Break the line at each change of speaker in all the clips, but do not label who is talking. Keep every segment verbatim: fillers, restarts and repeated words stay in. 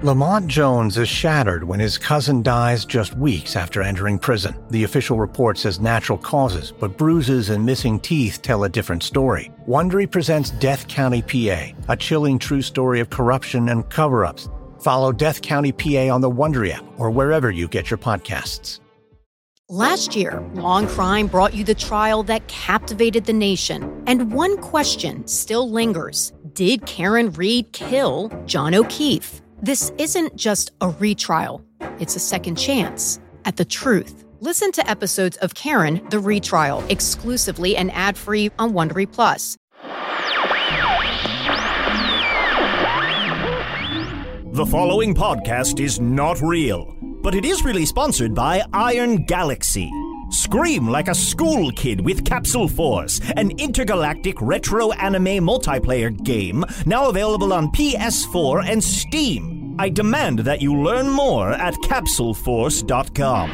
Lamont Jones is shattered when his cousin dies just weeks after entering prison. The official report says natural causes, but bruises and missing teeth tell a different story. Wondery presents Death County, P A, a chilling true story of corruption and cover-ups. Follow Death County, P A on the Wondery app or wherever you get your podcasts.
Last year, Law and Crime brought you the trial that captivated the nation. And one question still lingers. Did Karen Read kill John O'Keefe? This isn't just a retrial. It's a second chance at the truth. Listen to episodes of Karen, the Retrial, exclusively and ad-free on Wondery Plus.
The following podcast is not real, but it is really sponsored by Iron Galaxy. Scream like a school kid with Capsule Force, an intergalactic retro anime multiplayer game now available on P S four and Steam. I demand that you learn more at capsule force dot com.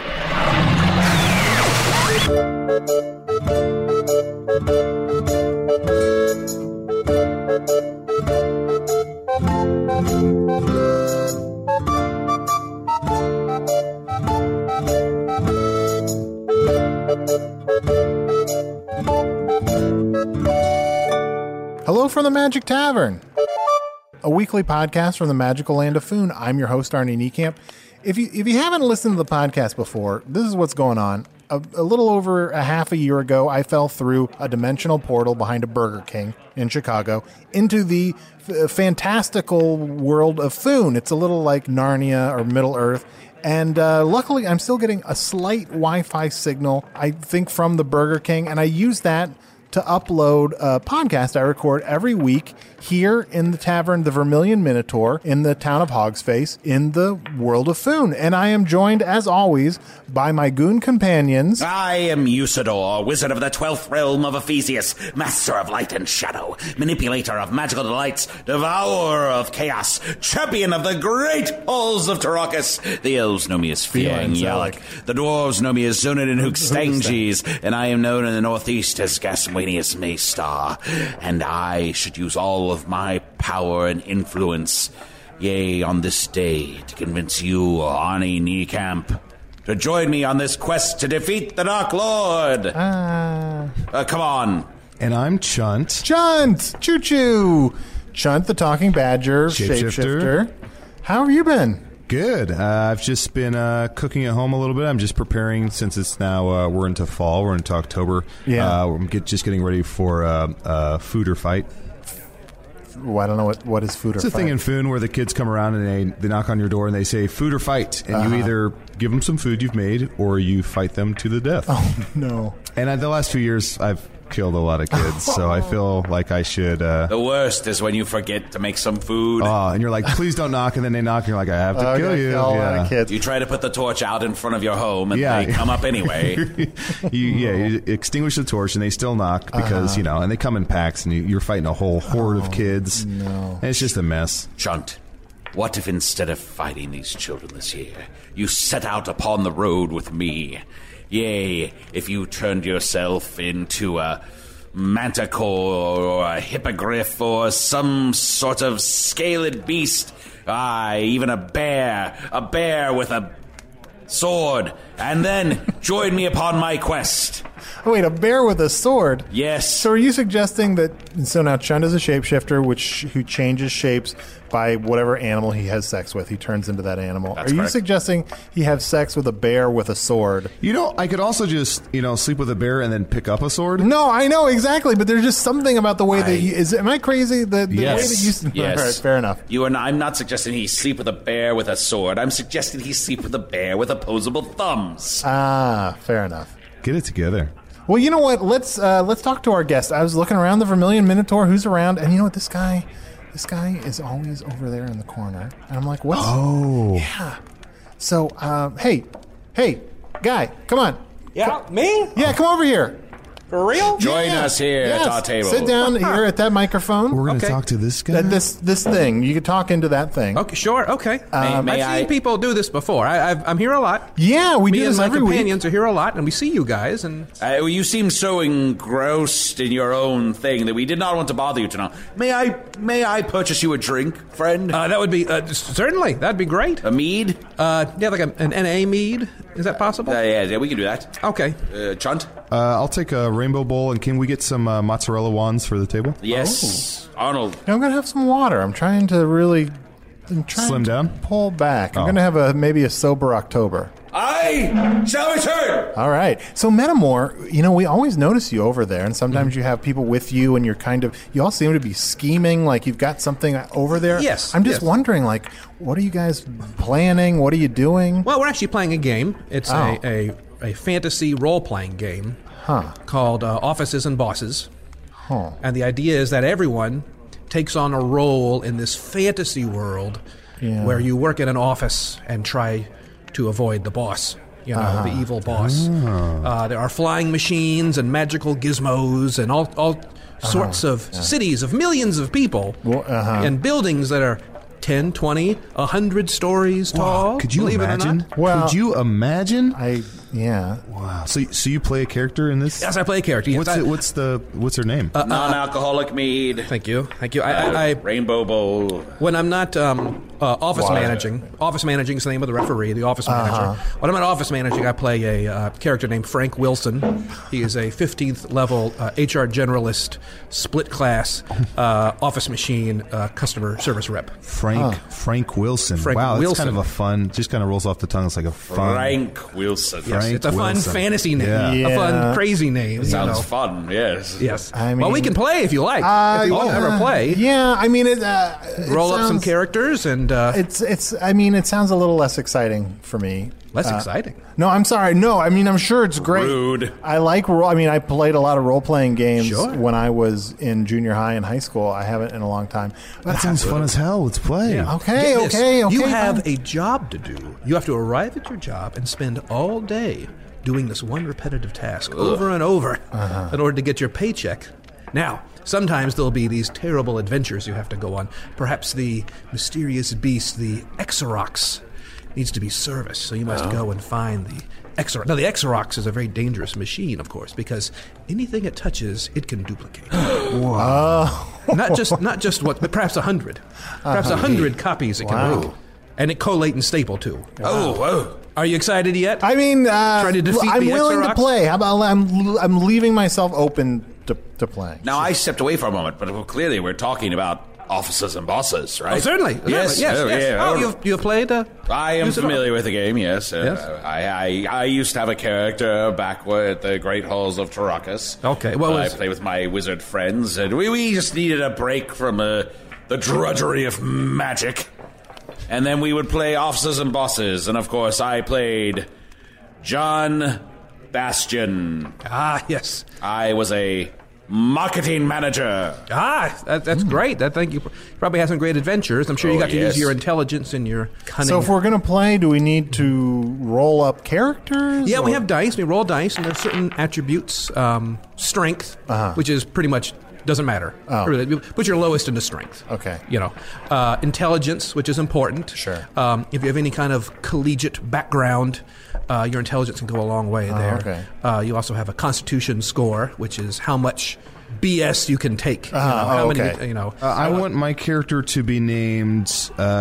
Hello from the Magic Tavern, a weekly podcast from the magical land of Foon. I'm your host, Arnie Niekamp. If you if you haven't listened to the podcast before, this is what's going on. A, a little over a half a year ago, I fell through a dimensional portal behind a Burger King in Chicago into the f- fantastical world of Foon. It's a little like Narnia or Middle Earth. And uh, luckily, I'm still getting a slight Wi-Fi signal, I think, from the Burger King. And I use that to upload a podcast I record every week here in the tavern, the Vermilion Minotaur, in the town of Hogsface, in the world of Foon. And I am joined, as always, by my goon companions.
I am Usador, wizard of the twelfth realm of Ephesius, master of light and shadow, manipulator of magical delights, devourer of chaos, champion of the great halls of Tarakas. The elves know me as Fiang Yalak. The dwarves know me as Zunin and Hookstanges, and I am known in the northeast as Gaswanius Maystar. And I should use all of my power and influence, yea, on this day, to convince you, Arnie Niekamp, to join me on this quest to defeat the Dark Lord.
Ah.
Uh, come on.
And I'm Chunt.
Chunt! Choo-choo! Chunt, the talking badger,
Shapeshifter.
shapeshifter. How have you been?
Good. Uh, I've just been uh, cooking at home a little bit. I'm just preparing since it's now, uh, we're into fall, we're into October.
Yeah.
Uh, I'm get, just getting ready for uh, uh, food or fight.
Well, I don't know what, what is food or
It's a
fight.
thing in Foon where the kids come around and they, they knock on your door and they say food or fight. And
Uh-huh.
you either give them some food you've made or you fight them to the death.
Oh, no.
And uh, the last few years, I've killed a lot of kids, so I feel like I should... Uh,
The worst is when you forget to make some food.
oh, and you're like, please don't knock, and then they knock, and you're like, I have to
Oh,
kill
I
you.
kill a lot of kids.
You try to put the torch out in front of your home, and
Yeah.
they come up anyway.
you, yeah, you extinguish the torch, and they still knock because,
Uh-huh.
you know, and they come in packs, and you, you're fighting a whole horde of kids.
no.
And it's just a mess.
Chunt, what if instead of fighting these children this year, you set out upon the road with me? Yea, if you turned yourself into a manticore or a hippogriff or some sort of scaled beast, aye, even a bear, a bear with a sword, and then join me upon my quest.
Wait, a bear with a sword?
Yes.
So are you suggesting that... So now Chunt is a shapeshifter which who changes shapes by whatever animal he has sex with. He turns into that animal.
That's
are you
correct.
suggesting he has sex with a bear with a sword?
You know, I could also just, you know, sleep with a bear and then pick up a sword.
No, I know, exactly. But there's just something about the way
I-
that he... Is, am I crazy? The, the
Yes.
way that you...
Yes.
All right, fair enough.
You are not, I'm not suggesting he sleep with a bear with a sword. I'm suggesting he sleep with a bear with opposable thumbs.
Ah, fair enough.
Get it together.
Well, you know what? Let's uh, let's talk to our guest. I was looking around the Vermilion Minotaur, who's around, and you know what? This guy, this guy is always over there in the corner, and I'm like, what's?
Oh.
Yeah. So, um, hey, hey, guy, come on.
Yeah, me?
Yeah, come over here.
For real?
Join
Yeah.
us here
Yes.
at our table.
Sit down here at that microphone.
We're going to
Okay.
talk to this guy.
At this this thing. You can talk into that thing.
Okay, sure. Okay.
May- may
I've
I-
seen people do this before. I, I've, I'm here a lot.
Yeah, we
Me
do
and
this
my
every week.
companions are here a lot, and we see you guys. And
Uh, you seem so engrossed in your own thing that we did not want to bother you tonight. May I may I purchase you a drink, friend?
uh, that would be uh, certainly that'd be great.
a mead?
Uh, yeah, like a, an N A mead. Is that possible?
Uh, yeah, yeah, we can do that.
Okay.
Uh, Chunt?
Uh, I'll take a rainbow bowl, and can we get some uh, mozzarella wands for the table?
Yes. Arnold.
I'm going to have some water. I'm trying to really I'm trying
Slim
to
down?
pull back. I'm
Oh.
going to have a maybe a sober October.
I shall return.
All right. So, Metamore, you know, we always notice you over there, and sometimes
Mm-hmm.
you have people with you, and you're kind of, you all seem to be scheming, like you've got something over there.
Yes,
I'm just
yes.
wondering, like, what are you guys planning? What are you doing?
Well, we're actually playing a game. It's
Oh.
a, a, a fantasy role-playing game
Huh.
called uh, Offices and Bosses.
Huh.
And the idea is that everyone takes on a role in this fantasy world
Yeah.
where you work in an office and try to avoid the boss, you know,
Uh-huh.
the evil boss. Uh, there are flying machines and magical gizmos and all, all sorts of cities of millions of people
Well, uh-huh.
and buildings that are ten, twenty, one hundred stories tall.
Could you
believe
imagine?
It or not.
Well-
Could you imagine?
I, yeah.
Wow. So, so you play a character in this?
Yes, I play a character. Yes,
What's
I-
it, what's the what's her name?
Non-alcoholic mead.
Thank you. Thank you. I,
Uh,
I, I,
Rainbow Bowl.
when I'm not um, uh, office
Water.
managing, office managing is the name of the referee, the office manager. When I'm not office managing, I play a uh, character named Frank Wilson. He is a fifteenth level uh, H R generalist, split class, uh, office machine uh, customer service rep.
Frank Frank Wilson.
Frank
wow, that's
Wilson.
kind of a fun. Just kind of rolls off the tongue. It's like a fun.
Frank Wilson.
Yes,
Frank
it's a fun
Wilson.
fantasy name,
Yeah.
a
Yeah.
fun crazy name. you
Sounds
know.
fun, yes.
Yes.
I
well, we
mean-
can play if you like.
Uh,
if you want to ever play,
Yeah, I mean, it, uh, it
roll up some
sounds-
characters and uh,
It's, it's, I mean, it sounds a little less exciting for me.
less
Uh,
exciting.
No, I'm sorry. No, I mean, I'm sure it's great.
Rude.
I like role. I mean, I played a lot of role playing games
Sure.
when I was in junior high and high school. I haven't in a long time. But
That sounds fun as hell. Let's play.
Yeah.
Okay,
Get this.
okay, okay,
You have
fine.
a job to do. You have to arrive at your job and spend all day doing this one repetitive task over and over
Uh-huh.
in order to get your paycheck. Now, sometimes there'll be these terrible adventures you have to go on. Perhaps the mysterious beast, the Exorox, needs to be serviced, so you must go and find the Exorox. Now, the Exorox is a very dangerous machine, of course, because anything it touches, it can duplicate. Not just not just what, but perhaps a hundred, perhaps a hundred copies it can
Wow.
do, and it collate and staple too.
Oh, whoa.
Are you excited yet?
I mean, uh,
Try to defeat
I'm
the
willing to
Exorox?
play. How about I'm I'm leaving myself open to, to playing.
Now, I stepped away for a moment, but clearly we're talking about officers and bosses, right?
Oh, certainly. certainly.
Yes.
Yes.
oh,
yes.
yeah.
Oh, you've, you've played. Uh,
I am
Use it
familiar with the game, yes. Uh,
Yes.
I, I I used to have a character back at the Great Halls of Tarakas.
Okay, what was-
I play with my wizard friends, and we, we just needed a break from uh, the drudgery of magic. And then we would play officers and bosses, and of course I played John Bastion.
ah, yes.
I was a marketing manager.
Ah, that, that's great. That thank you. Probably had some great adventures. I'm sure you
Oh,
got to
yes.
use your intelligence and your cunning.
So if we're gonna play, do we need to roll up characters?
yeah, we
or-
have dice. We roll dice, and there's certain attributes. Um, strength,
Uh-huh.
which is pretty much doesn't matter.
Oh.
Really, you put your lowest into strength.
Okay.
You know, uh, intelligence, which is important.
Sure.
Um, if you have any kind of collegiate background, uh, your intelligence can go a long way there.
Oh, okay.
Uh, you also have a Constitution score, which is how much B S you can take. You know,
Uh-huh.
how
Oh,
many,
okay.
you know.
Uh, I want my character to be named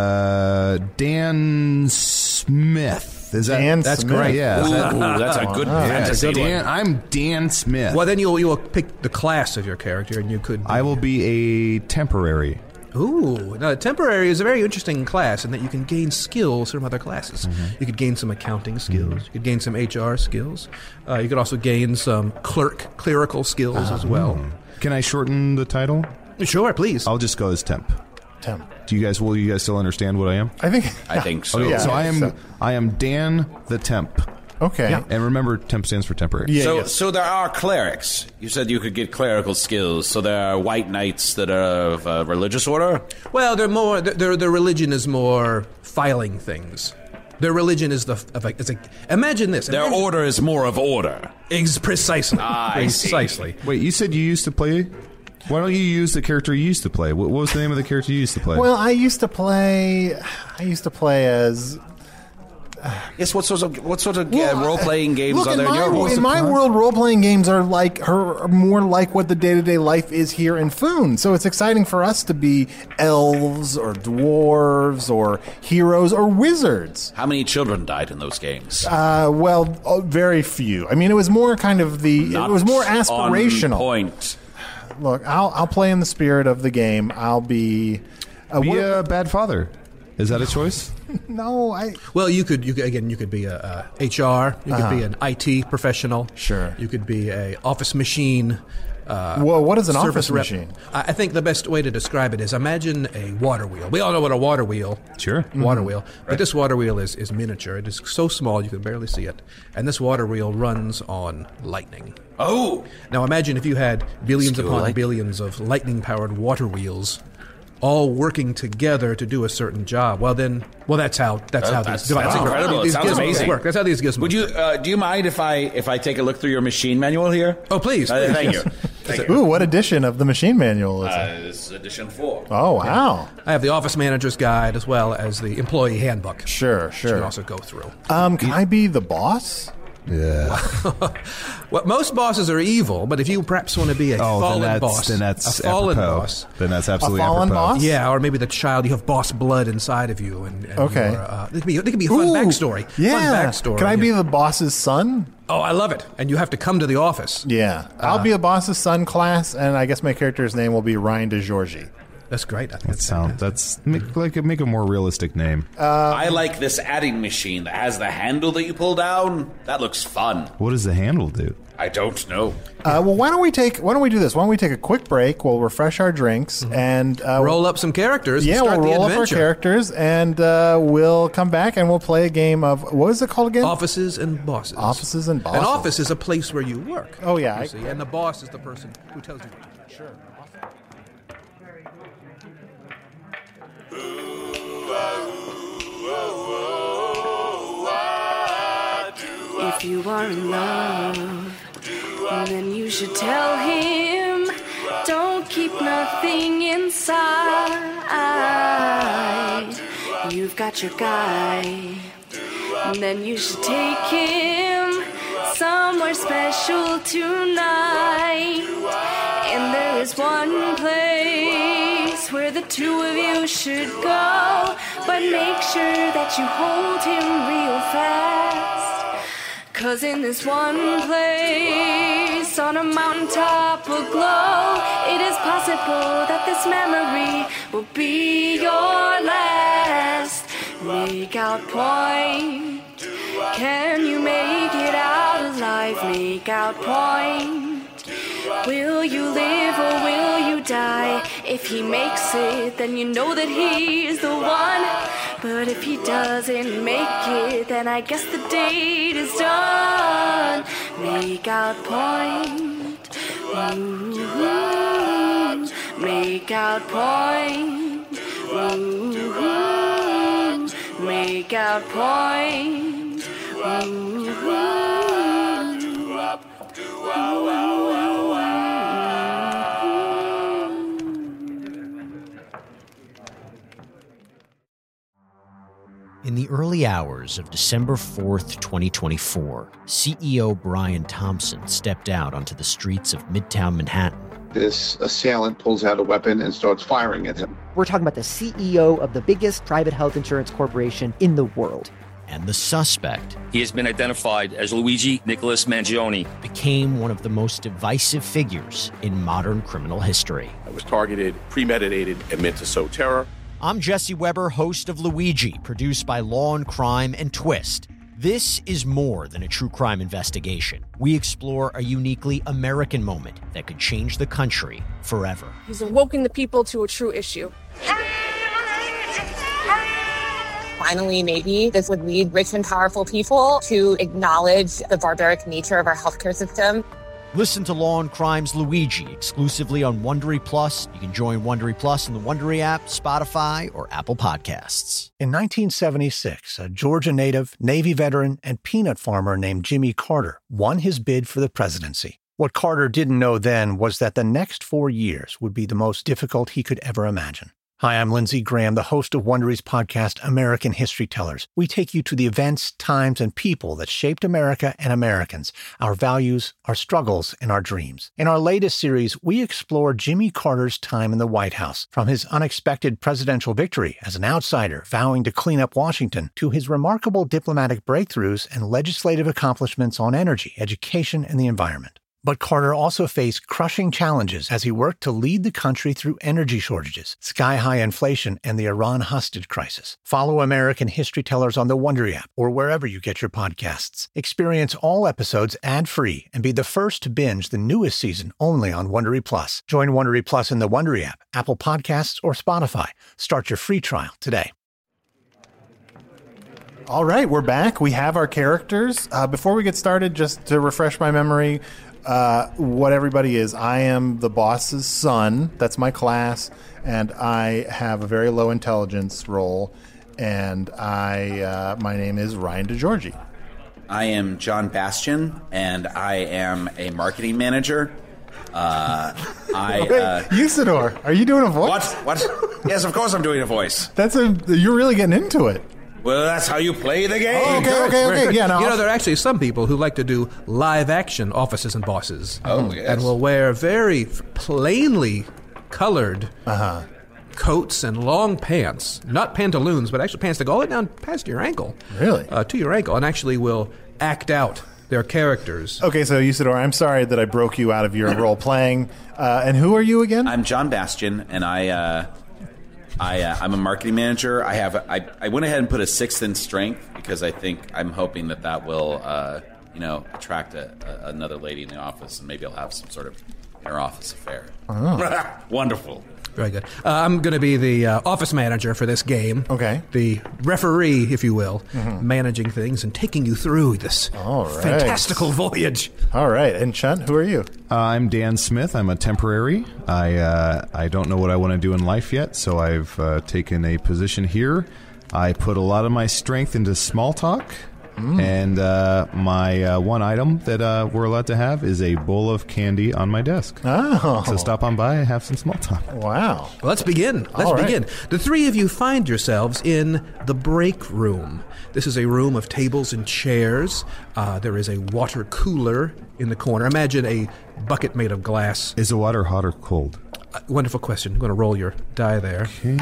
uh, Dan Smith. Is that
Dan
That's
Smith.
great.
Yeah. is that-
Ooh, that's a good
yeah,
fantasy.
Dan, I'm Dan Smith.
Well, then you'll you'll pick the class of your character, and you could.
I will be a temporary.
Ooh, now temporary is a very interesting class in that you can gain skills from other classes.
Mm-hmm.
You could gain some accounting skills. You could gain some H R skills. Uh, you could also gain some clerk, clerical skills as well.
Can I shorten the title?
Sure, please.
I'll just go as temp.
Tim.
Do you guys? Will you guys still understand what I am?
I think.
I think so.
Okay,
Yeah.
so I am.
So-
I am Dan the temp.
Okay.
Yeah.
And remember, temp stands for temporary.
Yeah.
So,
yes.
so there are clerics. You said you could get clerical skills. So there are white knights that are of uh, religious order.
Well, they're more. Their their religion is more filing things. Their religion is the of a, is a imagine this.
Their
imagine,
order is more of order.
Ex- precisely.
Ah, I see.
precisely.
Wait, you said you used to play? Why don't you use the character you used to play? What, what was the name of the character you used to play?
Well, I used to play. I used to play as.
Yes, what sort of what sort of
Well,
uh, role playing games
look,
are there
in
in
my,
your world?
in my world, role playing games are like her, are more like what the day to day life is here in Foon. So it's exciting for us to be elves or dwarves or heroes or wizards.
How many children died in those games?
Uh, well, oh, very few. I mean, it was more kind of the.
Not
it was more
on
aspirational.
point.
Look, I'll I'll play in the spirit of the game. I'll be. Uh,
Be
what-
a bad father. Is that a choice?
no, I.
Well, you could, you could again, you could be a, a H R, you could be an I T professional.
Sure.
You could be a office machine. Uh,
Well, what is an
service
office
rep.
machine?
I I think the best way to describe it is imagine a water wheel. We all know what a water wheel.
Sure.
Water wheel. But this water wheel is, is miniature. It is so small you can barely see it. And this water wheel runs on lightning.
Oh,
Now imagine if you had billions
Still
upon
light-
billions of lightning-powered water wheels all working together to do a certain job. Well, then, well, that's how that's
Uh,
how
that's-
these devices
that's
work.
incredible. It
These
sounds
gizmos
amazing.
work. That's how these gizmos
would you
work.
uh, do you mind if I if I take a look through your machine manual here?
Oh, please,
Uh,
please,
thank
yes.
you. Thank you.
Ooh, what edition of the machine manual is it?
Uh, this is edition four.
Oh, wow.
I have the office manager's guide as well as the employee handbook.
Sure,
You can
sure.
also go through.
Um, can I be the boss?
Yeah.
Well, most bosses are evil, but if you perhaps want to be a
Oh,
fallen
then that's,
boss,
then that's
a fallen
apropos.
boss,
Then that's absolutely
A fallen
apropos.
boss?
yeah, or maybe the child you have boss blood inside of you, and, and
Okay.
you're, uh, it could be it could be a fun
Ooh,
backstory.
Yeah.
Fun backstory.
Can I be
yeah.
the boss's son?
Oh, I love it, and you have to come to the office.
Yeah. I'll be a boss's son class, and I guess my character's name will be Ryan DeGiorgi.
That's great. I think
That
that's
sound that's make, like make a more realistic name.
I like this adding machine that has the handle that you pull down. That looks fun.
What does the handle do?
I don't know.
Uh, well, why don't we take why don't we do this? Why don't we take a quick break? We'll refresh our drinks and uh,
roll up some characters.
Yeah,
and start
we'll
the
roll up our
adventure.
characters, and uh, we'll come back and we'll play a game of what is it called again?
Offices and bosses.
Offices and bosses.
An office is a place where you work.
Oh, yeah,
you
I-
see, and the boss is the person who tells you. Sure.
If you are in love, then you should tell him. Don't keep nothing inside. You've got your guy, then you should take him somewhere special tonight. And there is one place where the two of you should go, but make sure that you hold him real fast. Cause in this one place, on a mountaintop aglow, it is possible that this memory will be your last. Make out point. Can you make it out alive? Make out point. Will you live or will you die? If he makes it, then you know that he's the one. But if he doesn't make it, then I guess the date is done. Make out point. Ooh, make out point. Ooh, make out point.
In the early hours of December fourth, twenty twenty-four, C E O Brian Thompson stepped out onto the streets of Midtown Manhattan.
This assailant pulls out a weapon and starts firing at him.
We're talking about the C E O of the biggest private health insurance corporation in the world.
And the suspect
He has been identified as Luigi Nicholas Mangione.
became one of the most divisive figures in modern criminal history.
It was targeted, premeditated, and meant to sow terror.
I'm Jesse Weber, host of Luigi, produced by Law and Crime and Twist. This is more than a true crime investigation. We explore a uniquely American moment that could change the country forever.
He's awoken the people to a true issue.
Finally, maybe this would lead rich and powerful people to acknowledge the barbaric nature of our healthcare system.
Listen to Law and Crime's Luigi exclusively on Wondery Plus. You can join Wondery Plus in the Wondery app, Spotify, or Apple Podcasts.
In nineteen seventy-six, a Georgia native, Navy veteran, and peanut farmer named Jimmy Carter won his bid for the presidency. What Carter didn't know then was that the next four years would be the most difficult he could ever imagine. Hi, I'm Lindsey Graham, the host of Wondery's podcast, American History Tellers. We take you to the events, times, and people that shaped America and Americans, our values, our struggles, and our dreams. In our latest series, we explore Jimmy Carter's time in the White House, from his unexpected presidential victory as an outsider vowing to clean up Washington, to his remarkable diplomatic breakthroughs and legislative accomplishments on energy, education, and the environment. But Carter also faced crushing challenges as he worked to lead the country through energy shortages, sky-high inflation, and the Iran hostage crisis. Follow American History Tellers on the Wondery app or wherever you get your podcasts. Experience all episodes ad-free and be the first to binge the newest season only on Wondery Plus. Join Wondery Plus in the Wondery app, Apple Podcasts, or Spotify. Start your free trial today.
All right, we're back. We have our characters. Uh, before we get started, just to refresh my memory, uh, what everybody is. I am the boss's son. That's my class. And I have a very low intelligence role. And I, uh, my name is Ryan DeGiorgi.
I am John Bastian, and I am a marketing manager. Uh, I uh,
Usador, are you doing a voice?
What? What? Yes, of course I'm doing a voice.
That's a. You're really getting into it.
Well, that's how you play the game.
Oh, okay, okay, okay. Yeah, no,
you know, there are actually some people who like to do live-action officers and bosses.
Oh, yes.
And will wear very plainly colored
uh-huh.
coats and long pants. Not pantaloons, but actually pants that go all the way down past your ankle.
Really?
Uh, to your ankle, and actually will act out their characters.
Okay, so Usador, I'm sorry that I broke you out of your role-playing. Uh, and who are you again?
I'm John Bastian, and I... Uh, I, uh, I'm a marketing manager. I have I, I went ahead and put a sixth in strength because I think I'm hoping that that will uh, you know attract a, a, another lady in the office, and maybe I'll have some sort of inter-office affair.
Oh.
Wonderful.
Very good. Uh, I'm going to be the uh, office manager for this game.
Okay.
The referee, if you will,
mm-hmm.
managing things and taking you through this
All right.
fantastical voyage.
All right. And Chunt, who are you?
Uh, I'm Dan Smith. I'm a temporary. I uh, I don't know what I want to do in life yet, so I've uh, taken a position here. I put a lot of my strength into small talk. Mm. And uh, my uh, one item that uh, we're allowed to have is a bowl of candy on my desk.
Oh.
So stop on by and have some small talk.
Wow.
Well, let's begin. Let's
All right.
begin. The three of you find yourselves in the break room. This is a room of tables and chairs. Uh, there is a water cooler in the corner. Imagine a bucket made of glass.
Is the water hot or cold?
Uh, wonderful question. I'm going to roll your die there.
Okay.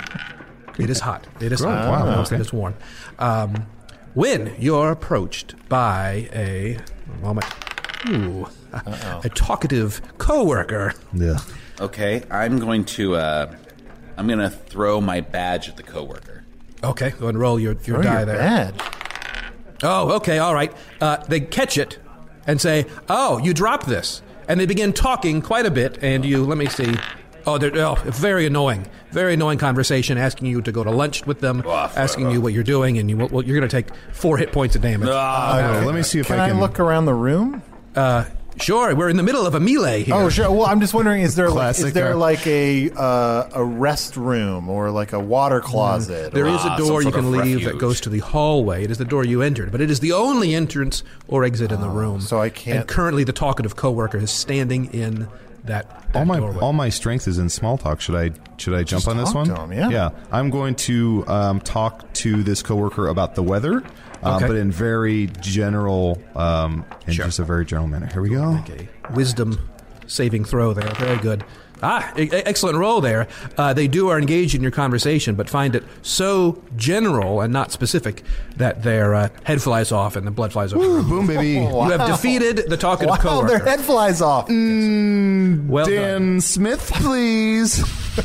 It is hot. It is
Good.
hot.
Wow.
No,
Okay.
It's warm. Um, when you're approached by a moment, ooh, a, a talkative coworker.
Yeah.
Okay, I'm going to uh, I'm going to throw my badge at the coworker.
Okay, go and roll your, your
Throw
die
your
there.
badge.
Oh, okay, all right. Uh, they catch it and say, "Oh, you dropped this," and they begin talking quite a bit. And you, let me see. Oh, they're oh, very annoying. Very annoying conversation, asking you to go to lunch with them, asking you what you're doing, and you, well, you're going to take four hit points of damage.
Uh, let me see if
Can
I can
I look around the room?
Uh, sure, we're in the middle of a melee here.
Oh, sure. Well, I'm just wondering, is there like,
Classic,
is there
uh,
like a uh, a rest room or like a water closet?
There
or,
is a
Ah,
door
some
you
sort
can
of
leave that
refuge.
goes to the hallway. It is the door you entered, but it is the only entrance or exit in the room.
so I can't-
And currently, the talkative coworker is standing in that, that
all my
doorway.
all my strength is in small talk. Should I should I jump
Just
on this
talk
one?
to him, yeah.
Yeah. I'm going to um, talk to this coworker about the weather, uh,
Okay.
but in very general, um, in
Sure.
just a very general manner. Here we go.
Okay. Wisdom saving throw there. Very good. Ah, e- excellent roll there. Uh, they do are engaged in your conversation, but find it so general and not specific that their uh, head flies off and the blood flies over. the room.
Boom, baby.
You have defeated the talkative
wow,
coworker.
their head flies off.
Mm,
Well
Dan
done.
Smith, please.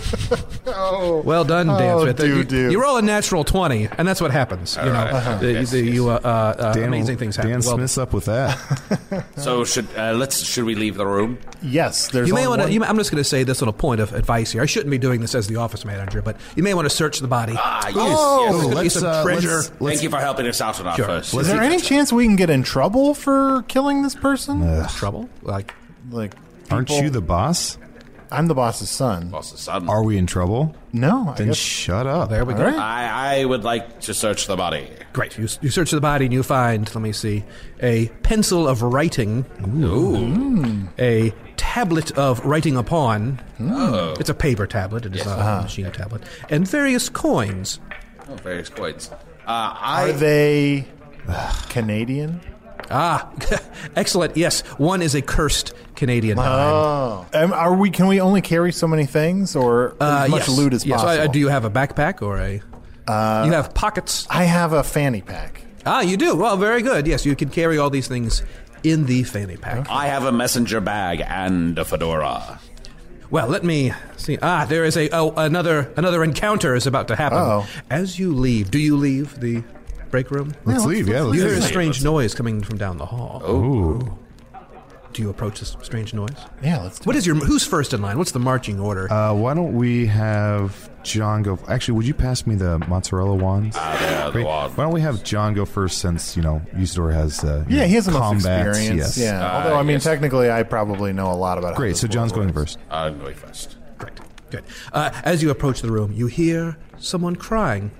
Oh.
Well done, Dan
Oh,
Smith.
do,
you,
do.
you roll a natural twenty, and that's what happens. You know,
right.
uh, the,
Yes,
the,
yes.
you, uh, uh,
Dan,
amazing things happen.
Dan
Well,
Smith's up with that.
So should uh, let's should we leave the room?
Yes, there's
you may
only
want to.
one-
I'm just going to say this little point of advice here. I shouldn't be doing this as the office manager, but you may want to search the body.
Ah, yes,
Oh,
yes.
There's gonna be
let's,
some
uh,
treasure.
let's-
Thank you for helping us out on our
Sure.
first.
Is there any chance we can get in trouble for killing this person?
Trouble? Like
like.
Aren't
people-
you the boss?
I'm the boss's son.
Boss's son.
Are we in trouble?
No, I
Then
guess.
shut up.
There we go.
All right.
I, I would like to search the body.
Great. You, you search the body and you find, let me see, a pencil of writing.
Ooh.
A tablet of writing upon.
Oh.
It's a paper tablet. It is not a machine tablet. And various coins.
Oh, various coins. Uh, I,
Are they Canadian?
Ah, excellent. Yes, one is a cursed Canadian dime.
Oh, um, are we? Can we only carry so many things, or
Uh,
as much
yes.
loot as
yes.
possible?
Uh, do you have a backpack or a?
Uh,
you have pockets.
I have a fanny pack.
Ah, you do. Well, very good. Yes, you can carry all these things in the fanny pack.
I have a messenger bag and a fedora.
Well, let me see. Ah, there is a oh another another encounter is about to happen.
Uh-oh.
As you leave, do you leave the break room?
Let's
Yeah,
leave. Yeah, let's
You hear a
leave.
strange noise coming from down the hall.
Ooh.
Do you approach this strange noise?
Yeah, let's do
What is your who's first in line? What's the marching order?
Uh, why don't we have John go? Actually, would you pass me the mozzarella wands?
Ah, yeah, the
Great.
wand.
Why don't we have John go first, since you know Usador has uh, you
Yeah,
know,
he has the most
combat.
experience.
Yes.
Yeah,
Uh,
although I mean,
yes.
technically, I probably know a lot about. how
Great.
this
So John's
world
going
works.
first.
I'm going first.
Great. Good. Uh, as you approach the room, you hear someone crying.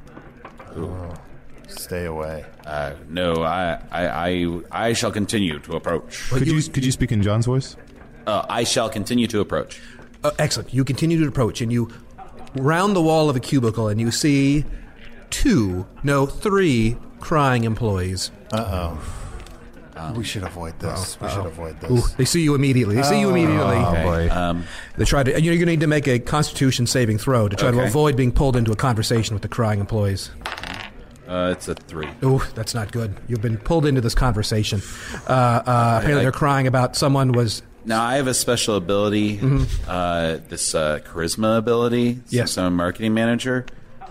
Stay away.
Uh, no, I, I, I, I shall continue to approach.
Could you could you speak in John's voice?
Uh, I shall continue to approach.
Uh, excellent. You continue to approach, and you round the wall of a cubicle, and you see two, no, three crying employees.
Uh oh. we should avoid this. We should avoid this.
Ooh, they see you immediately. They see you immediately.
Oh boy.
Um,
They try to. And you're going to need to make a Constitution saving throw to try to
Okay.
avoid being pulled into a conversation with the crying employees.
uh, it's a three.
Ooh, that's not good. You've been pulled into this conversation. Uh, uh, apparently, they're crying about someone was.
Now, I have a special ability, uh, this uh, charisma ability,
Yes.
since I'm a marketing manager,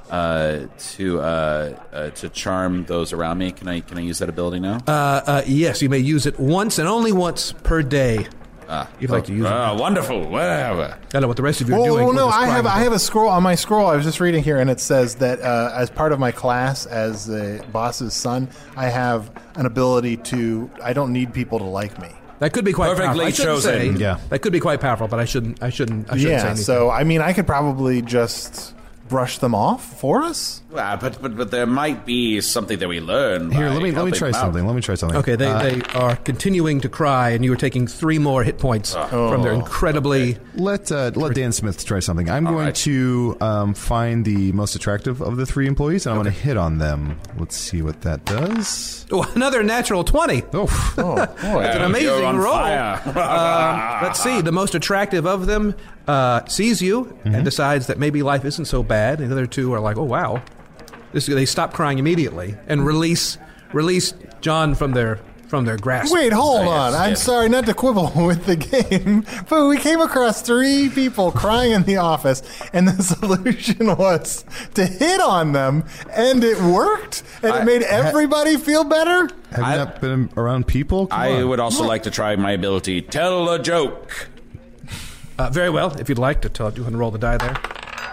uh, to uh, uh, to charm those around me. Can I can I use that ability now?
Uh, uh, yes, you may use it once and only once per day.
Ah,
You'd like to use it.
Ah, wonderful. Whatever.
I don't know what the rest of you are
Well,
doing.
well, no,
with this
I have
crying
I have a scroll on my scroll. I was just reading here, and it says that uh, as part of my class as the boss's son, I have an ability to. I don't need people to like me.
That could be quite
Perfectly
powerful. I shouldn't
chosen.
Say,
Yeah.
that could be quite powerful, but I shouldn't. I shouldn't. I shouldn't say
Yeah,
anything.
so I mean, I could probably just brush them off for us.
Ah, but, but but there might be something that we learn.
Here,
by
let me let me
helping
try
them out.
something. Let me try something.
Okay, they,
Uh,
they are continuing to cry, and you are taking three more hit points from their incredibly.
Let uh, let Dan Smith try something. I'm going
right.
to um, find the most attractive of the three employees, and I'm going to hit on them. Let's see what that does.
Oh, another natural twenty.
Oh,
Oh, boy.
It's an
You're
amazing
on
roll.
fire.
Um, let's see. The most attractive of them uh, sees you
Mm-hmm.
and decides that maybe life isn't so bad. And the other two are like, "Oh wow!" This, they stop crying immediately and release release John from their from their grasp.
Wait, hold
yes,
on. I'm
yes.
sorry not to quibble with the game, but we came across three people crying in the office, and the solution was to hit on them, and it worked, and
I-
it made everybody feel better.
have you
I-
not been around people? Come
I
on.
would also like to try my ability. Tell a joke.
Uh, very well. If you'd like to tell, you can roll the die there.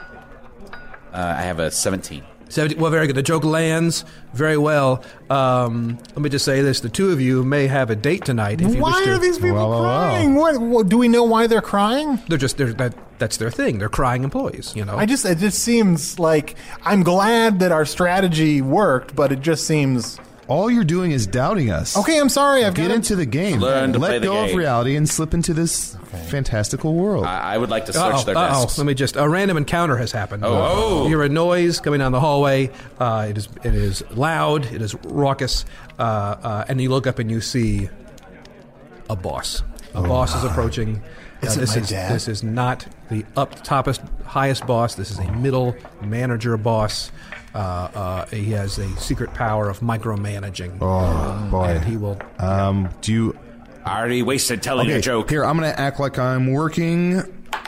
Uh, I have a seventeen.
seventy, well, very good. The joke lands very well. Um, let me just say this: the two of you may have a date tonight. If you
Why
wish to,
are these people
Well, well, well.
crying? What, what? Do we know why they're crying?
They're just they're, that that's their thing. They're crying employees. You know.
I just it just seems like I'm glad that our strategy worked, but it just seems
All you're doing is doubting us.
okay. I'm sorry. I've
Get
got
into the game.
Learn to
Let
play the
go of
game.
reality and slip into this fantastical world.
I, I would like to search
Uh-oh,
their
uh-oh.
desks.
Let me just. A random encounter has happened.
Oh, oh.
You hear a noise coming down the hallway. Uh, it is it is loud. It is raucous. Uh, uh, and you look up and you see a boss. A boss is approaching. Uh,
Is it
this
my
is
dad?
this is not the up toppest highest boss. This is a middle manager boss. Uh, uh, he has a secret power of micromanaging.
Oh, boy.
And he will.
Um, do you?
I already wasted telling
Okay,
a joke.
here I'm going to act like I'm working.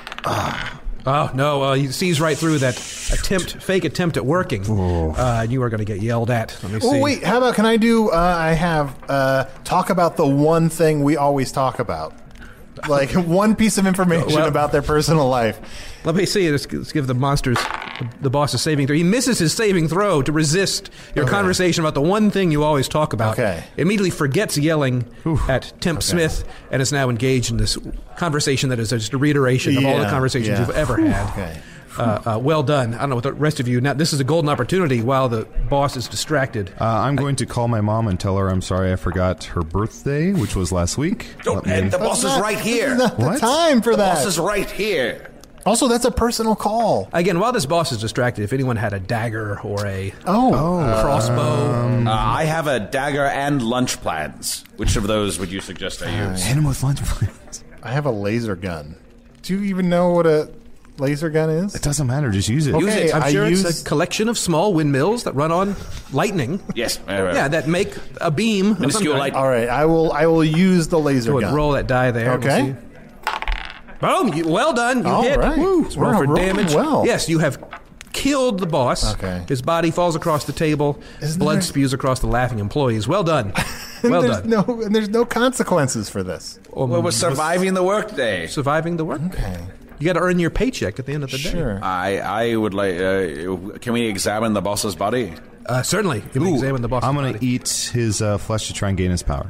Oh no! Uh, he sees right through that attempt, fake attempt at working, uh, and you are going to get yelled at. Let me see.
Oh wait, how about can I do? Uh, I have uh, talk about the one thing we always talk about, like one piece of information
Well-
about their personal life.
Let me see. Let's, let's give the monsters the boss is saving throw. He misses his saving throw to resist your okay. conversation about the one thing you always talk about.
Okay.
Immediately forgets yelling Oof. at Temp okay. Smith and is now engaged in this conversation that is just a reiteration yeah. of all the conversations yeah. you've ever had.
Okay.
Uh, uh, well done. I don't know what the rest of you... Now, this is a golden opportunity while the boss is distracted.
Uh, I'm going I, to call my mom and tell her I'm sorry I forgot her birthday, which was last week.
Oh, and the boss
not,
is right here.
Not
what?
the time for
the
that.
The boss is right here.
Also, that's a personal call.
Again, while this boss is distracted, if anyone had a dagger or a
oh,
uh, crossbow...
Um, uh, I have a dagger and lunch plans. Which of those would you suggest I use?
Hit him with lunch plans.
I have a laser gun. Do you even know what a... laser gun is?
It doesn't matter. Just use it.
Okay, use it. I'm
I
sure
use...
it's a collection of small windmills that run on lightning.
Yes. Right, right.
Yeah, that make a beam.
Minuscule light.
All right, I will. I will use the laser
Go
gun.
Roll that die there.
Okay.
We'll Boom! You, well done. You
All
hit.
Right.
Woo. Roll
We're
for damage.
Well.
Yes, you have killed the boss.
Okay.
His body falls across the table.
Isn't
Blood
there...
spews across the laughing employees. Well done. Well
there's
done.
No, and there's no consequences for this.
Um, well, we're surviving the workday.
Surviving the work.
Okay.
You got to earn your paycheck at the end of the day.
Sure.
I, I would like. Uh, can we examine the boss's body?
Uh, certainly. You can examine the boss's
I'm
body.
going to eat his uh, flesh to try and gain his power.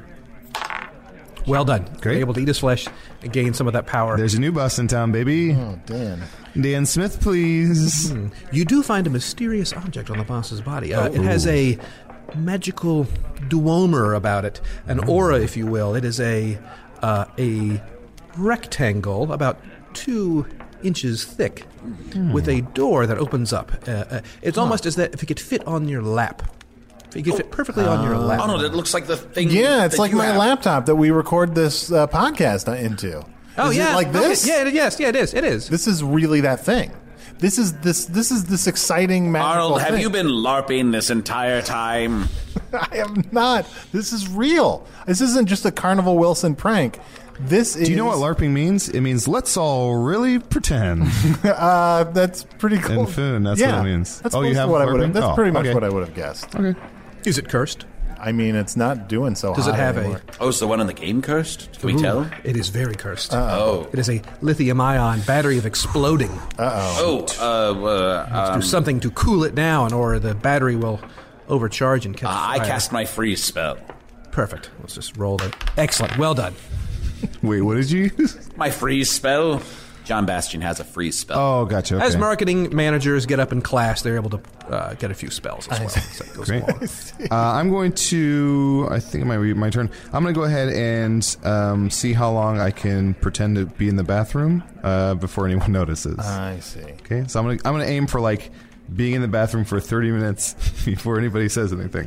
Well done.
Great.
You're able to eat his flesh and gain some of that power.
There's a new boss in town, baby.
Oh, Dan.
Dan Smith, please.
Hmm. You do find a mysterious object on the boss's body. Uh, it has a magical duomer about it, an aura, if you will. It is a uh, a rectangle about two inches thick hmm. with a door that opens up. Uh, uh, it's huh. almost as that if it could fit on your lap. If it could fit perfectly uh, on your lap.
Oh, no, that looks like the thing.
Yeah, it's like my
have.
laptop that we record this uh, podcast into.
Oh,
is
yeah.
It like this?
Okay. Yeah, it, yes, yeah, it is. It is.
This is really that thing. This is this this is this exciting magical
Arnold, have
thing.
you been LARPing this entire time?
I am not. This is real. This isn't just a Carnival Wilson prank. This is...
Do you know what LARPing means? It means let's all really pretend.
uh, that's pretty cool.
In Foon, that's
yeah,
what it means.
That's
oh, you have
what I would have. That's
oh,
pretty much
okay.
what I would have guessed.
Okay.
Is it cursed?
I mean, it's not doing so
Does
hot
it have
anymore.
a...
Oh, is the one in the game cursed? Can we
Ooh,
tell?
It is very cursed.
Uh-oh.
Oh. It is a lithium-ion battery of exploding.
Uh-oh.
Oh, uh... uh
Let's
um,
do something to cool it down, or the battery will overcharge and catch
uh,
fire.
I cast my freeze spell.
Perfect. Let's just roll it. Excellent. Well done.
Wait, what did you use?
My freeze spell. John Bastian has a freeze spell.
Oh, gotcha. Okay.
As marketing managers get up in class, they're able to uh, get a few spells as well. So it goes
Great.
along.
Uh, I'm going to, I think it might be my turn. I'm going to go ahead and um, see how long I can pretend to be in the bathroom uh, before anyone notices.
I see.
Okay, so I'm going to I'm going to aim for like being in the bathroom for thirty minutes before anybody says anything.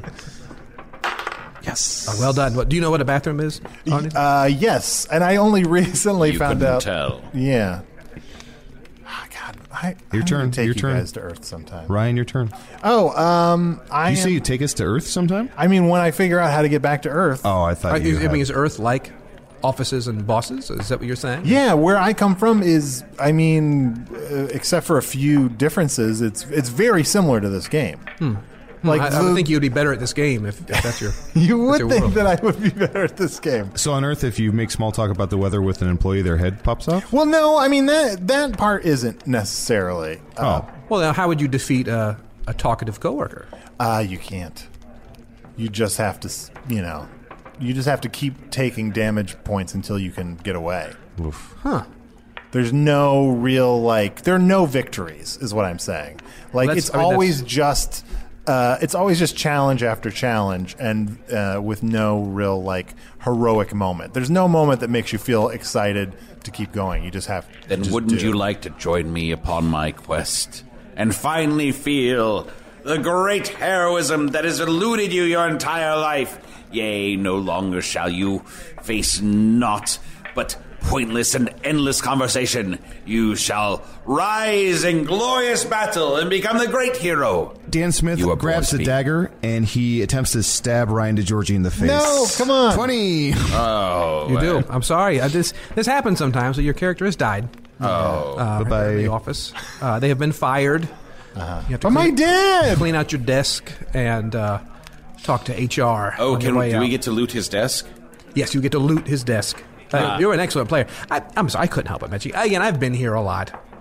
Yes.
Uh, well done. What, do you know what a bathroom is?
Uh, yes, and I only recently
you
found
couldn't
out.
Tell.
Yeah. Oh, God, I,
your
I
turn.
Take
your
you
turn.
guys to Earth sometime.
Ryan, your turn.
Oh, um, I.
You
am,
say you take us to Earth sometime?
I mean, when I figure out how to get back to Earth.
Oh, I thought
Uh,
you.
I
had...
mean, is Earth like offices and bosses? Is that what you're saying?
Yeah, where I come from is, I mean, uh, except for a few differences, it's it's very similar to this game.
Hmm.
Like
I,
the,
I would think you'd be better at this game if, if that's your.
You would
your
think
world.
that I would be better at this game.
So on Earth, if you make small talk about the weather with an employee, their head pops off?
Well, no, I mean that that part isn't necessarily. Uh,
Oh.
Well, now, how would you defeat a, a talkative coworker?
Uh, you can't. You just have to, s- you know, you just have to keep taking damage points until you can get away.
Oof.
Huh.
There's no real, like, there are no victories, is what I'm saying. Like,
Well,
it's
I mean,
always
that's-
just, uh, it's always just challenge after challenge, and uh, with no real, like, heroic moment. There's no moment that makes you feel excited to keep going. You just have to
Then
just
wouldn't
do.
you like to join me upon my quest and finally feel the great heroism that has eluded you your entire life? Yea, no longer shall you face naught but pointless and endless conversation. You shall rise in glorious battle and become the great hero.
Dan Smith
You are
grabs
born
the
to be.
dagger and he attempts to stab Ryan DeGiorgi in the face.
No, come on.
twenty.
Oh,
You do.
uh,
I'm sorry. I, this this happens sometimes. So your character has died.
Oh,
Uh,
Bye-bye.
in the office. Uh, they have been fired.
Uh-huh.
You have to
But my
clean,
dad!
clean out your desk and uh, talk to H R.
oh,
on
can
your
we,
way
do we
out.
get to loot his desk?
Yes, you get to loot his desk. Uh,
Ah.
you're an excellent player. I, I'm sorry, I couldn't help it, Mitchie. Again, I've been here a lot.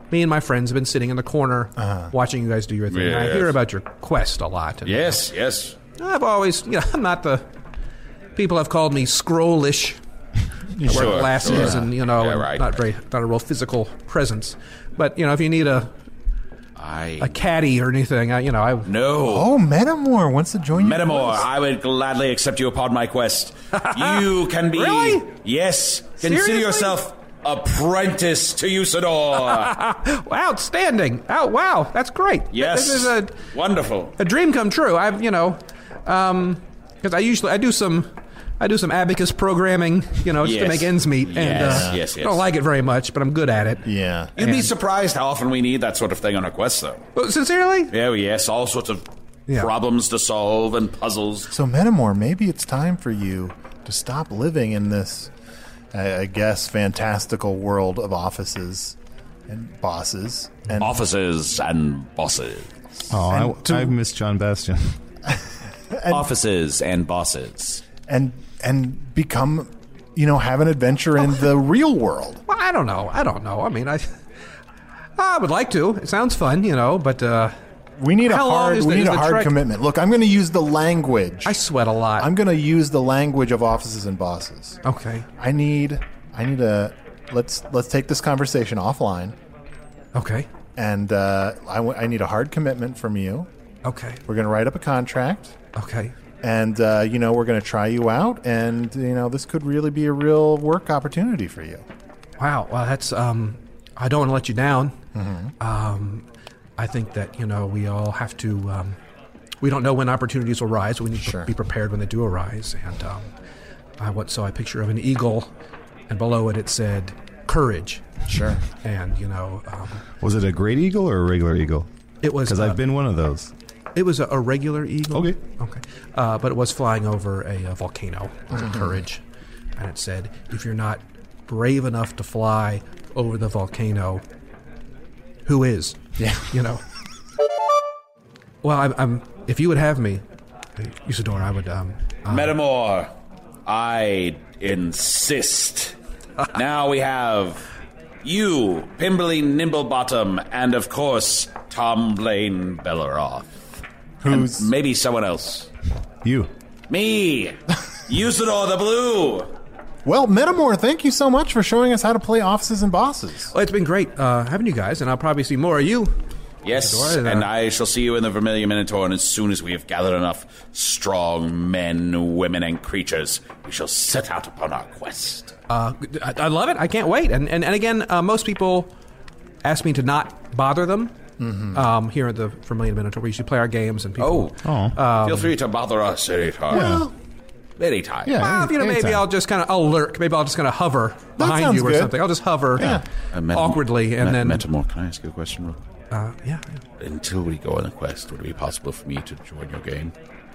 me and my friends have been sitting in the corner
Uh-huh.
watching you guys do your thing. And I
Yes.
hear about your quest a lot. And,
Yes, yes.
I've always, you know, I'm not the... People have called me scrollish. I
Sure,
wear glasses
sure.
and, you know,
Yeah,
and
right,
not very, not a real physical presence. But, you know, if you need a
I
a caddy or anything, I, you know, I...
No.
Oh, Metamore wants to join you.
Metamore, I would gladly accept you upon my quest. You can be...
Really?
Yes. Consider
Seriously?
yourself apprentice to Usador.
Outstanding. Oh, wow. That's great.
Yes.
This is a...
Wonderful.
A dream come true. I've, you know, um, because I usually, I do some... I do some abacus programming, you know, just to
Yes.
make ends meet. And
Yes,
uh,
yes, yes.
I don't like it very much, but I'm good at it.
Yeah.
You'd be
And-
surprised how often we need that sort of thing on our quests, though.
Well, sincerely?
Yeah, yes, all sorts of
Yeah.
problems to solve and puzzles.
So, Metamore, maybe it's time for you to stop living in this, I, I guess, fantastical world of offices and bosses. And
Offices and bosses.
Oh, I,
And to-
I miss John Bastion.
Offices and bosses.
and and become, you know, have an adventure in the real world.
Well, I don't know. I don't know. I mean, I, I would like to. It sounds fun, you know, but uh,
We need a
How long
hard
is
we
the-
need
is
a
the
hard
trek?
commitment. Look, I'm going to use the language.
I sweat a lot.
I'm going to use the language of offices and bosses.
Okay.
I need I need a let's let's take this conversation offline.
Okay.
And uh, I, w- I need a hard commitment from you.
Okay.
We're going to write up a contract.
Okay.
And, uh, you know, we're going to try you out. And, you know, this could really be a real work opportunity for you.
Wow. Well, that's, um, I don't want to let you down.
Mhm.
Um, I think that, you know, we all have to, um, we don't know when opportunities will rise. We need
Sure.
to be prepared when they do arise. And um, I once saw a picture of an eagle, and below it it said, courage.
Sure.
And, you know, um,
Was it a great eagle or a regular eagle?
It was,
because
uh,
I've been one of those.
it was a, a regular eagle.
Okay.
Okay. Uh, but it was flying over a, uh volcano. It was a
Mhm.
courage. And it said, if you're not brave enough to fly over the volcano, who is?
Yeah.
You know. Well, I'm, I'm. If you would have me, Usador, I would. Um, uh,
Metamore, I insist. Now we have you, Pimberly Nimblebottom, and of course, Tom Blaine Belleroth.
Who's
and maybe someone else.
You.
Me, Usador the Blue.
Well, Metamore, thank you so much for showing us how to play offices and bosses.
Well, it's been great uh, having you guys, and I'll probably see more of you.
Yes,
Usador, uh,
and I shall see you in the Vermilion Minotaur, and as soon as we have gathered enough strong men, women, and creatures, we shall set out upon our quest.
Uh, I, I love it. I can't wait. And and, and again, uh, most people ask me to not bother them.
Mhm.
Um, here at the Vermilion Minotaur, we usually play our games, and people.
Oh.
Um,
Feel free to bother us anytime.
Well,
anytime.
Yeah.
well, you know, maybe
anytime.
I'll just kind of I'll lurk. Maybe I'll just kind of hover behind
sounds
you or
good.
something. I'll just hover
Yeah.
Uh, Metam-
awkwardly, and
Me-
then
Metamore, can I ask you a question? real quick?
uh, yeah, yeah.
Until we go on the quest, would it be possible for me to join your game?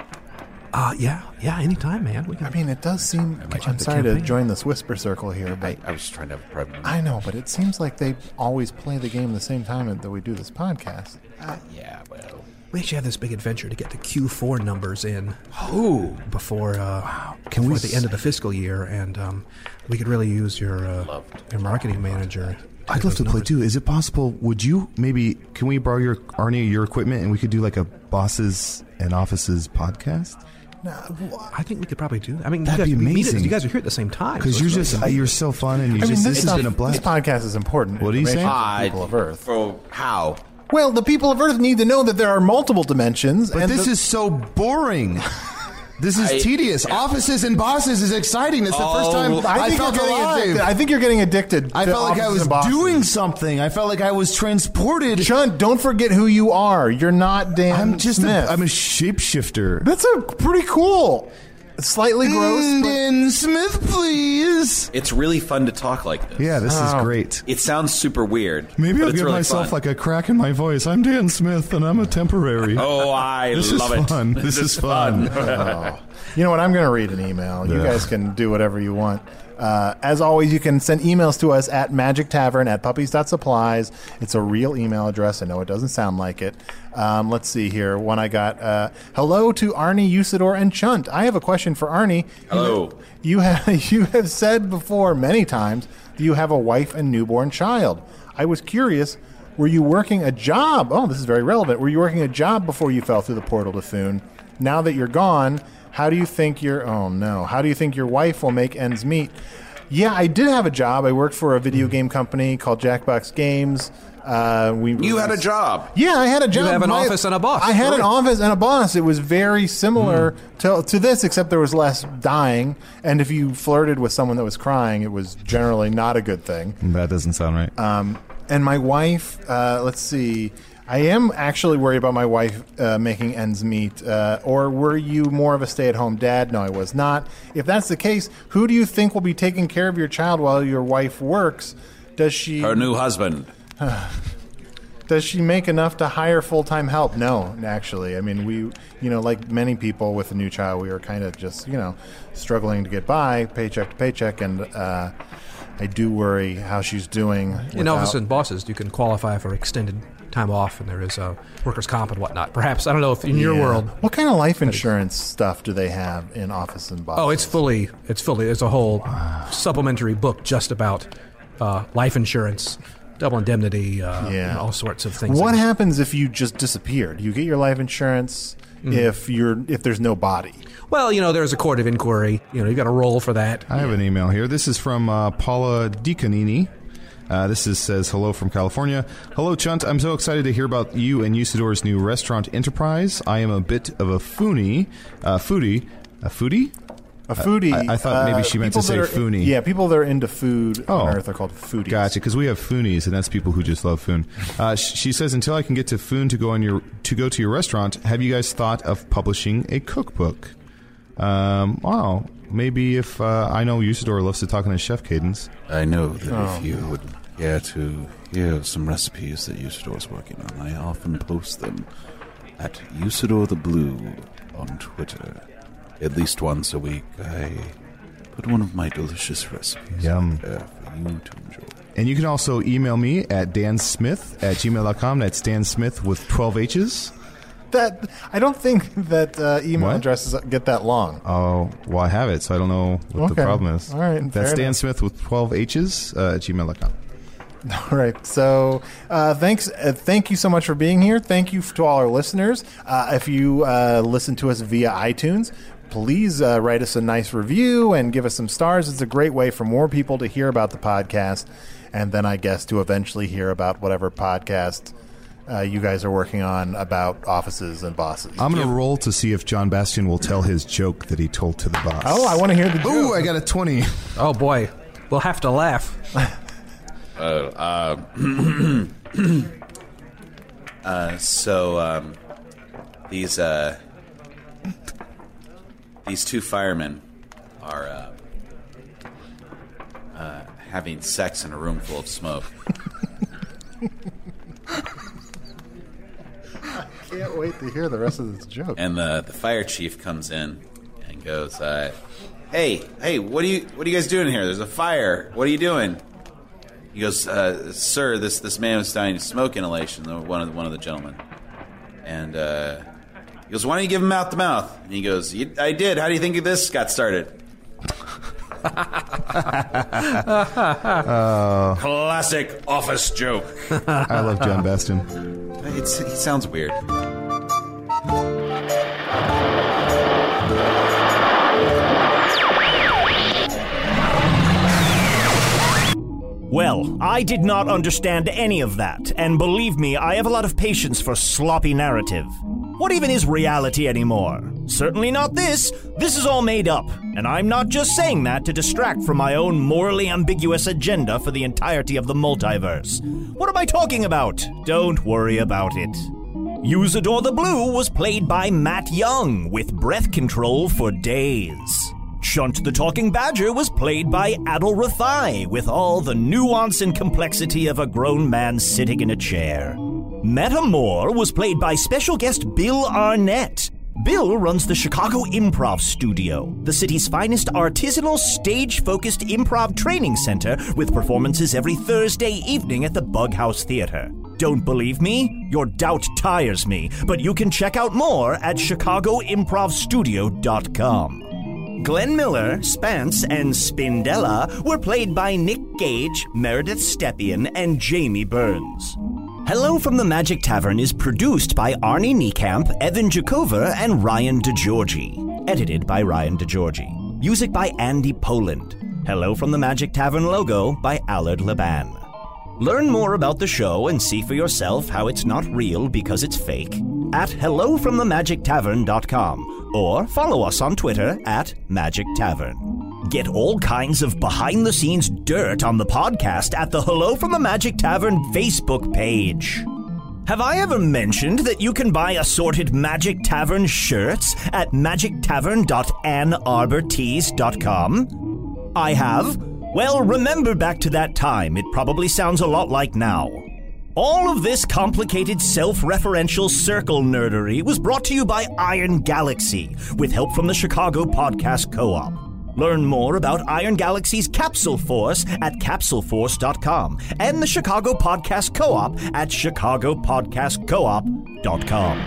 Uh, yeah, yeah. Anytime, man. We can.
I mean, it does seem.
might
I'm
have the
sorry to
campaign.
join this whisper circle here, but
I, I was trying to have a private.
I know, but it seems like they always play the game the same time that we do this podcast.
Uh, yeah, well.
we actually have this big adventure to get the Q four numbers in.
Ooh.
Before uh,
Can
before
we
the end of the fiscal year, and um, we could really use your uh, your marketing manager.
I'd
get
love to
those
play
numbers.
too. Is it possible? Would you maybe? Can we borrow your Arnie your equipment and we could do like a bosses and offices podcast?
I think we could probably do that. I mean,
That'd
you guys,
be
we meet it-
amazing.
You guys are here at the same time.
Because
so
you're
it's
just
really-
you're so fun and you
I mean,
just
this,
this has
stuff,
been a
this
blast.
podcast is important.
What are you
information
saying?
for the people of Earth.
For how?
Well, the people of Earth need to know that there are multiple dimensions.
But
and
this
the-
is so boring. This is
I-
tedious. Offices and bosses is exciting. It's the first time
Oh,
I,
think
felt
you're getting
alive.
addicted. I think you're getting addicted.
I
to
felt like I
offices
was
and bosses.
doing something. I felt like I was transported.
Chunt, don't forget who you are. You're not Dan
I'm just
Smith.
a, I'm a shapeshifter.
That's a pretty cool. Slightly gross. but-
Dan Smith, please.
It's really fun to talk like this.
Yeah, this
Oh.
is great.
It sounds super weird.
Maybe
but
I'll
it's
give
really
myself
fun.
like a crack in my voice. I'm Dan Smith, and I'm a temporary.
Oh, I
this
love
is
it.
fun. This, is fun.
Oh. You know what? I'm going to read an email. You
Yeah.
guys can do whatever you want. Uh, as always, you can send emails to us at magic tavern at puppies.supplies. It's a real email address. I know it doesn't sound like it. Um, let's see here. One I got. Uh, hello to Arnie, Usador, and Chunt. I have a question for Arnie.
Hello.
You have, you have said before many times that you have a wife and newborn child. I was curious, Were you working a job? Oh, this is very relevant. Were you working a job before you fell through the portal to Foon? Now that you're gone, how do you think your oh no? How do you think your wife will make ends meet? Yeah, I did have a job. I worked for a video game company called Jackbox Games. Uh, we
you had a job.
Yeah, I had a job.
You have an
My,
office and a boss.
I had
Great.
an office and a boss. It was very similar mm. to, to this, except there was less dying. And if you flirted with someone that was crying, it was generally not a good thing.
That doesn't sound right.
Um, and my wife, uh, let's see. I am actually worried about my wife uh, making ends meet. Uh, or were you more of a stay-at-home dad? No, I was not. If that's the case, who do you think will be taking care of your child while your wife works? Does she...
Her new husband.
Does she make enough to hire full-time help? No, actually. I mean, we, you know, like many people with a new child, we were kind of just, you know, struggling to get by, paycheck to paycheck, and uh, I do worry how she's doing.
In
without...
office and bosses, you can qualify for extended time off, and there is uh, workers' comp and whatnot. Perhaps, I don't know if in your
Yeah.
world.
What kind of life insurance stuff do they have in office and bosses?
Oh, it's fully, it's fully, there's a whole supplementary book just about uh, life insurance, double indemnity, uh,
Yeah.
and all sorts of things.
What
like
happens if you just disappear? Do you get your life insurance
Mhm.
if you're if there's no body?
Well, you know, there's a court of inquiry. You know, you got to roll for that.
I have an email here. This is from uh, Paula DiCanini. Uh, this is, says, hello from California. Hello, Chunt. I'm so excited to hear about you and Usador's new restaurant enterprise. I am a bit of a foodie. Uh, foodie. A foodie?
A foodie.
I, I thought maybe
uh,
she meant to
people
say
that are-
foodie.
Yeah, people that are into food
Oh.
on Earth are called foodies.
Gotcha, because we have foonies, and that's people who just love foon. Uh, sh- she says, until I can get to foon to go on your to go to your restaurant, have you guys thought of publishing a cookbook? Um, wow, maybe if uh, I know Usador loves to talk in his chef cadence.
I know that
Oh.
if you would care to hear some recipes that Usador's working on, I often post them at Usador the Blue on Twitter. At least once a week, I put one of my delicious recipes
Yum.
out there for you to enjoy.
And you can also email me at dansmith at gmail dot com. That's Dan Smith with twelve H's.
That I don't think that uh, email
What?
addresses get that long.
Oh, well, I have it, so I don't know what the
Okay.
problem is.
All right,
That's
fair
Dan
enough.
Smith with twelve H's uh, at gmail dot com.
All right. So, uh, thanks. Uh, thank you so much for being here. Thank you to all our listeners. Uh, if you uh, listen to us via iTunes, please uh, write us a nice review and give us some stars. It's a great way for more people to hear about the podcast, and then I guess to eventually hear about whatever podcast uh, you guys are working on about offices and bosses.
I'm going to roll to see if John Bastian will tell his joke that he told to the boss.
Oh, I want to hear the joke.
Oh, I got a twenty.
Oh, boy. We'll have to laugh.
Uh, uh, uh, so, um, these, uh, these two firemen are, uh, uh, having sex in a room full of smoke.
I can't wait to hear the rest of this joke.
And the, the fire chief comes in and goes, uh, hey, hey, what are you, what are you guys doing here? There's a fire. What are you doing? He goes, uh, sir, this, this man was dying of smoke inhalation, the- one of the, one of the gentlemen. And uh, he goes, why don't you give him mouth to mouth? And he goes, "You- I did. How do you think this got started?
Oh.
Classic office joke.
I love John Bastian.
It's, he sounds weird.
Well, I did not understand any of that, and believe me, I have a lot of patience for sloppy narrative. What even is reality anymore? Certainly not this. This is all made up, and I'm not just saying that to distract from my own morally ambiguous agenda for the entirety of the multiverse. What am I talking about? Don't worry about it. Usador the Blue was played by Matt Young, with breath control for days. Chunt the Talking Badger was played by Adol Rathai, with all the nuance and complexity of a grown man sitting in a chair. Meta Moore was played by special guest Bill Arnett. Bill runs the Chicago Improv Studio, the city's finest artisanal, stage-focused improv training center with performances every Thursday evening at the Bug House Theater. Don't believe me? Your doubt tires me, but you can check out more at chicago improv studio dot com. Glenn Miller, Spance, and Spindella were played by Nick Gage, Meredith Stepien, and Jamie Burns. Hello from the Magic Tavern is produced by Arnie Niekamp, Evan Jakova, and Ryan DeGiorgi. Edited by Ryan DeGiorgi. Music by Andy Poland. Hello from the Magic Tavern logo by Allard Laban. Learn more about the show and see for yourself how it's not real because it's fake at hello from the magic tavern dot com or follow us on Twitter at Magic Tavern. Get all kinds of behind-the-scenes dirt on the podcast at the Hello from the Magic Tavern Facebook page. Have I ever mentioned that you can buy assorted Magic Tavern shirts at magic tavern dot ann arbor tees dot com? I have? Well, remember back to that time. It probably sounds a lot like now. All of this complicated self-referential circle nerdery was brought to you by Iron Galaxy, with help from the Chicago Podcast Co-op. Learn more about Iron Galaxy's Capsule Force at capsule force dot com and the Chicago Podcast Co-op at chicago podcast co op dot com.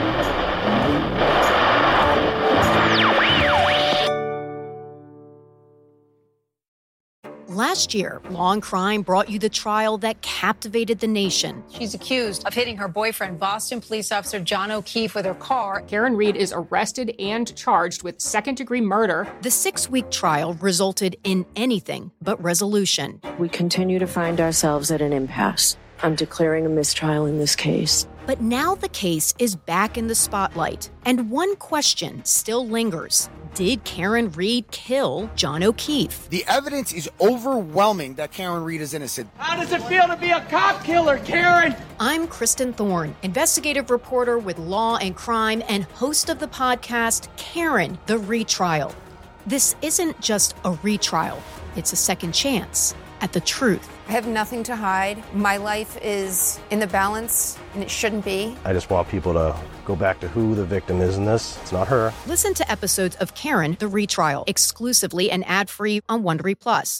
Last year, Law and Crime brought you the trial that captivated the nation.
She's accused of hitting her boyfriend, Boston police officer John O'Keefe, with her car.
Karen Reed is arrested and charged with second-degree murder.
The six-week trial resulted in anything but resolution.
We continue to find ourselves at an impasse. I'm declaring a mistrial in this case.
But now the case is back in the spotlight, and one question still lingers. Did Karen Reed kill John O'Keefe?
The evidence is overwhelming that Karen Reed is innocent.
How does it feel to be a cop killer, Karen?
I'm Kristen Thorne, investigative reporter with Law and Crime and host of the podcast Karen, the Retrial. This isn't just a retrial, it's a second chance at the truth.
I have nothing to hide. My life is in the balance, and it shouldn't be.
I just want people to go back to who the victim is in this. It's not her.
Listen to episodes of Karen, the Retrial, exclusively and ad-free on Wondery Plus.